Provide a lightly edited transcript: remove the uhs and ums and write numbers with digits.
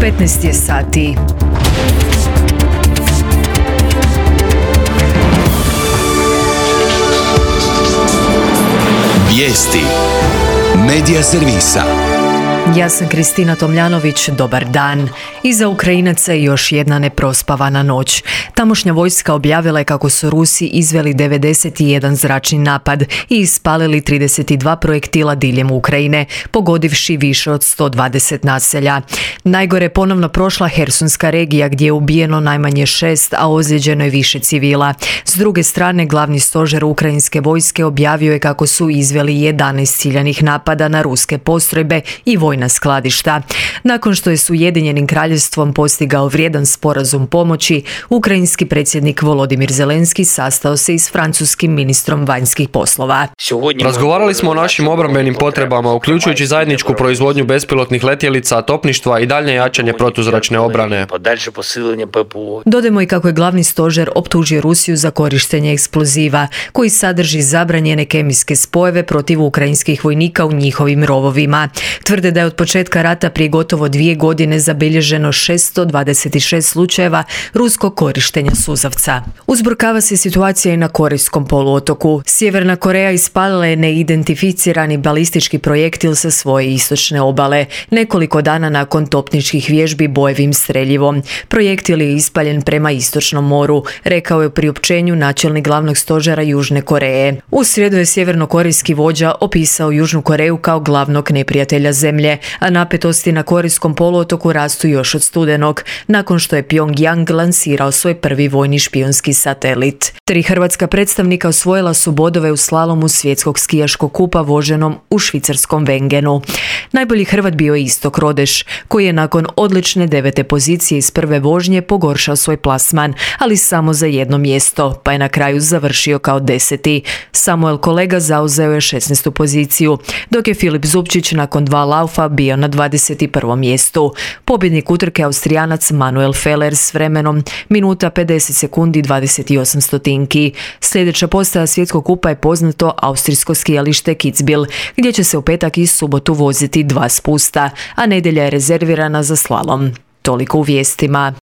15 je sati. Vijesti Medija servisa. Ja sam Kristina Tomljanović, dobar dan. Iza Ukrajinaca je još jedna neprospavana noć. Tamošnja vojska objavila je kako su Rusi izveli 91 zračni napad i ispalili 32 projektila diljem Ukrajine, pogodivši više od 120 naselja. Najgore je ponovno prošla Hersonska regija gdje je ubijeno najmanje 6, a ozlijeđeno je više civila. S druge strane, glavni stožer ukrajinske vojske objavio je kako su izveli 11 ciljanih napada na ruske postrojbe i vojna skladišta. Nakon što je s Ujedinjenim kraljevstvom postigao vrijedan sporazum pomoći, ukrajinski predsjednik Volodimir Zelenski sastao se i s francuskim ministrom vanjskih poslova. Razgovarali smo o našim obrambenim potrebama, uključujući zajedničku proizvodnju bespilotnih letjelica, topništva i daljnje jačanje protuzračne obrane. Dodajmo i kako je glavni stožer optužio Rusiju za korištenje eksploziva, koji sadrži zabranjene kemijske spojeve protiv ukrajinskih vojnika u njihovim rovovima. Tvrde da je od početka rata prije gotovo 2 godine zabilježeno 626 slučajeva ruskog korištenja suzavca. Uzburkava se situacija i na Korejskom poluotoku. Sjeverna Koreja ispalila je neidentificirani balistički projektil sa svoje istočne obale, nekoliko dana nakon topničkih vježbi bojevim streljivom. Projektil je ispaljen prema istočnom moru, rekao je u priopćenju načelnik glavnog stožera Južne Koreje. U srijedu je sjevernokorejski vođa opisao Južnu Koreju kao glavnog neprijatelja zemlje, a napetosti na Korejskom poluotoku rastu još od studenog, nakon što je Pyongyang lansirao svoj prvi vojni špijunski satelit. 3 hrvatska predstavnika osvojila su bodove u slalomu svjetskog skijaškog kupa voženom u švicarskom Wengenu. Najbolji Hrvat bio je Istok Rodeš, koji je nakon odlične 9. pozicije iz prve vožnje pogoršao svoj plasman, ali samo za jedno mjesto, pa je na kraju završio kao 10. Samuel Kolega zauzeo je 16. poziciju, dok je Filip Zupčić nakon 2 laufa bio na 21. mjestu. Pobjednik utrke Austrijanac Manuel Feller s vremenom minuta 50 sekundi 28 stotinki. Sljedeća postaja svjetskog kupa je poznato austrijsko skijalište Kitzbühel, gdje će se u petak i subotu voziti 2 spusta, a nedjelja je rezervirana za slalom. Toliko u vijestima.